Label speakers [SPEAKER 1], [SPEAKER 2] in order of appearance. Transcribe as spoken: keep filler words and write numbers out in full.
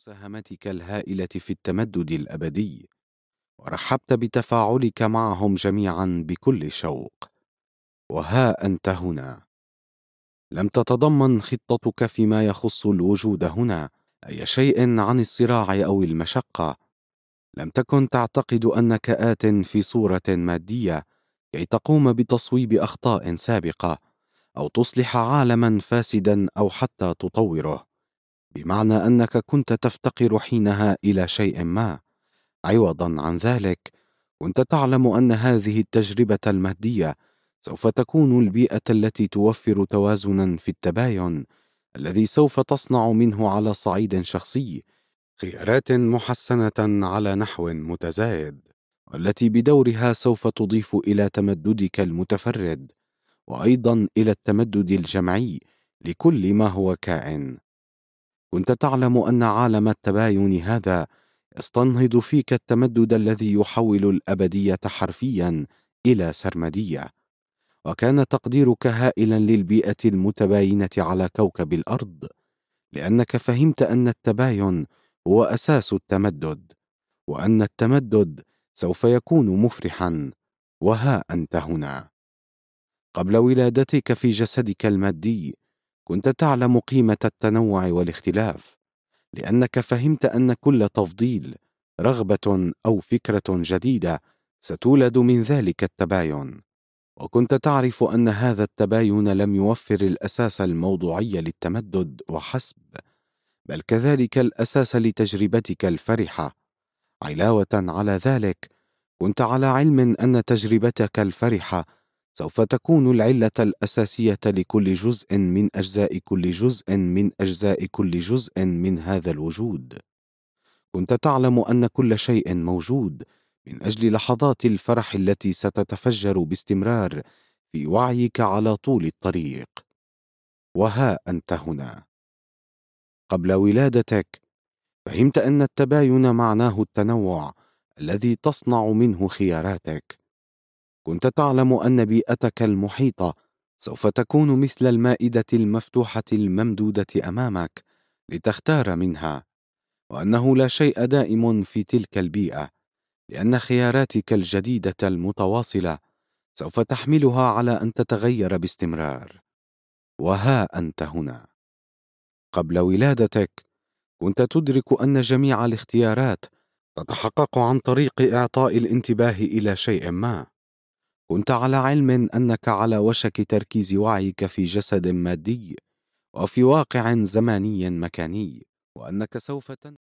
[SPEAKER 1] مساهمتك الهائلة في التمدد الأبدي، ورحبت بتفاعلك معهم جميعا بكل شوق. وها أنت هنا. لم تتضمن خطتك فيما يخص الوجود هنا أي شيء عن الصراع أو المشقة. لم تكن تعتقد أنك آت في صورة مادية كي تقوم بتصويب أخطاء سابقة أو تصلح عالما فاسدا أو حتى تطوره، بمعنى أنك كنت تفتقر حينها إلى شيء ما. عوضا عن ذلك، كنت تعلم أن هذه التجربة المادية سوف تكون البيئة التي توفر توازنا في التباين، الذي سوف تصنع منه على صعيد شخصي خيارات محسنة على نحو متزايد، والتي بدورها سوف تضيف إلى تمددك المتفرد وأيضا إلى التمدد الجمعي لكل ما هو كائن. كنت تعلم أن عالم التباين هذا يستنهض فيك التمدد الذي يحول الأبدية حرفيا إلى سرمدية، وكان تقديرك هائلا للبيئة المتباينة على كوكب الأرض، لأنك فهمت أن التباين هو أساس التمدد، وأن التمدد سوف يكون مفرحا. وها أنت هنا. قبل ولادتك في جسدك المادي، كنت تعلم قيمة التنوع والاختلاف، لأنك فهمت أن كل تفضيل، رغبة أو فكرة جديدة ستولد من ذلك التباين. وكنت تعرف أن هذا التباين لم يوفر الأساس الموضوعي للتمدد وحسب، بل كذلك الأساس لتجربتك الفرحة. علاوة على ذلك، كنت على علم أن تجربتك الفرحة سوف تكون العلة الأساسية لكل جزء من أجزاء كل جزء من أجزاء كل جزء من هذا الوجود. كنت تعلم أن كل شيء موجود من أجل لحظات الفرح التي ستتفجر باستمرار في وعيك على طول الطريق. وها أنت هنا. قبل ولادتك، فهمت أن التباين معناه التنوع الذي تصنع منه خياراتك. كنت تعلم أن بيئتك المحيطة سوف تكون مثل المائدة المفتوحة الممدودة أمامك لتختار منها، وأنه لا شيء دائم في تلك البيئة، لأن خياراتك الجديدة المتواصلة سوف تحملها على أن تتغير باستمرار. وها أنت هنا. قبل ولادتك، كنت تدرك أن جميع الاختيارات تتحقق عن طريق إعطاء الانتباه إلى شيء ما. كنت على علم أنك على وشك تركيز وعيك في جسد مادي وفي واقع زماني مكاني، وأنك سوف تن...